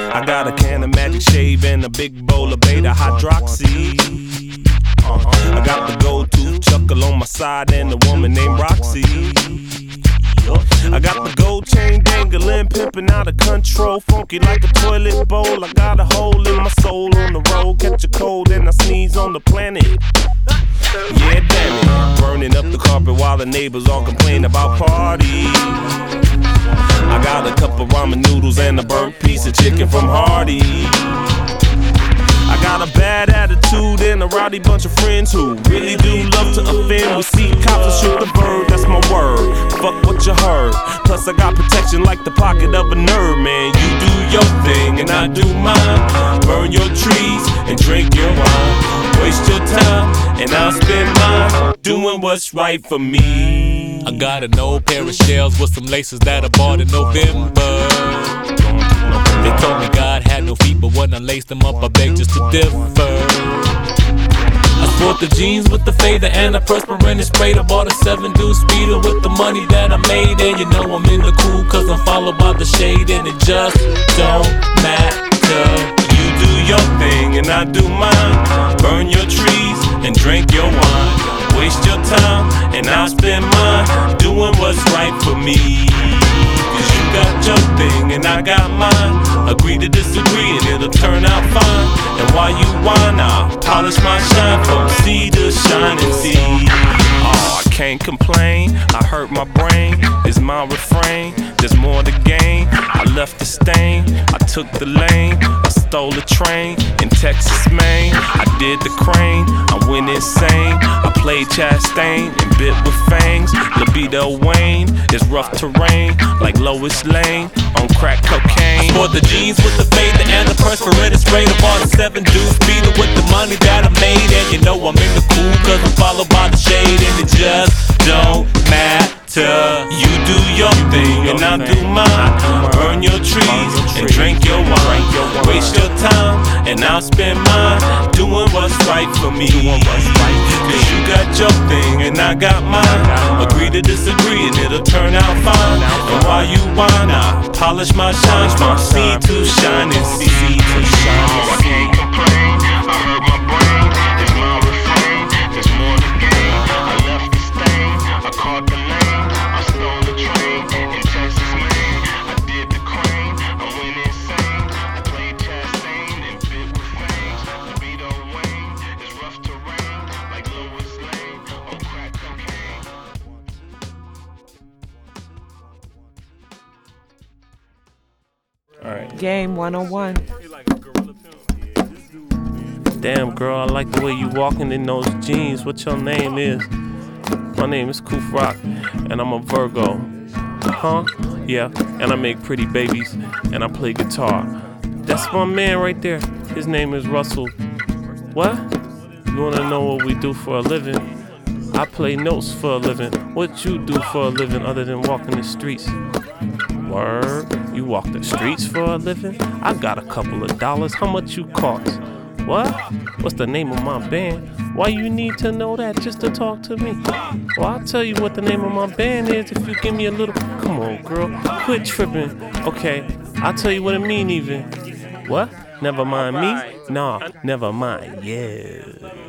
I got a can of Magic Shave and a big bowl of beta hydroxy. I got the gold tooth chuckle on my side and a woman named Roxy. I got the gold chain dangling, pimping out of control, funky like a toilet bowl. I got a hole in my soul on the road, catch a cold and I sneeze on the planet. Yeah, damn it, burning up the carpet while the neighbors all complain about parties. I got a cup of ramen noodles and a burnt piece of chicken from Hardee's. I got a bad attitude and a rowdy bunch of friends who really do love to offend. We see cops and shoot the bird, that's my word. Fuck what you heard. Plus I got protection like the pocket of a nerd, man. You do your thing and I do mine. Burn your trees and drink your wine. Waste your time and I'll spend mine doing what's right for me. I got an old pair of shells with some laces that I bought in November. They told me God had no feet, but when I laced them up, I begged just to differ. I sport the jeans with the fader and a perspirant spray. I bought a 7-deuce speeder with the money that I made. And you know I'm in the cool cause I'm followed by the shade. And it just don't matter. You do your thing and I do mine. Burn your trees and drink your wine. Waste your time and I'll spend mine doing what's right for me. Cause you got your thing and I got mine. Agree to disagree and it'll turn out fine. And while you whine, I'll polish my shine from sea to shining sea. Oh, I can't complain, I hurt my brain. It's my refrain, there's more to gain. I left the stain, I took the lane. I stole a train in Texas, Maine. I did the crane, I went insane. I played Chastain and bit with fangs. Libido Wayne is rough terrain like Lois Lane on crack cocaine. I sport the jeans with the fader and the perspirant spray. I bought a 7-deuce speeder with the money that I made. And you know I'm in the cool cause I'm followed by the shade. And it just don't matter. You do your thing and I do mine. Burn your trees and drink your wine. Waste your time and I'll spend mine doing what's right for me. Cause you got your thing and I got mine. Agree to disagree and it'll turn out fine. And while you whine, I polish my shine from sea to shining sea. I can't complain, I hurt my brain. It's my refrain, there's more to gain. I left the stain, I caught the lane. I stole the train in Texas, Maine. I did the crane, I went insane. I played Chastain and bit with fangs. Libido Wayne is rough terrain like Lois Lane on crack cocaine. Alright. Game 101. Damn girl, I like the way you walking in those jeans. What your name is? My name is Koof Rock, and I'm a Virgo. Huh? Yeah, and I make pretty babies, and I play guitar. That's my man right there. His name is Russell. What? You wanna know what we do for a living? I play notes for a living. What you do for a living other than walking the streets? Word? You walk the streets for a living? I got a couple of dollars. How much you cost? What? What's the name of my band? Why you need to know that just to talk to me? Well, I'll tell you what the name of my band is if you give me a little... Come on, girl. Quit tripping. Okay, I'll tell you what it mean even. What? Never mind me? Nah, never mind. Yeah.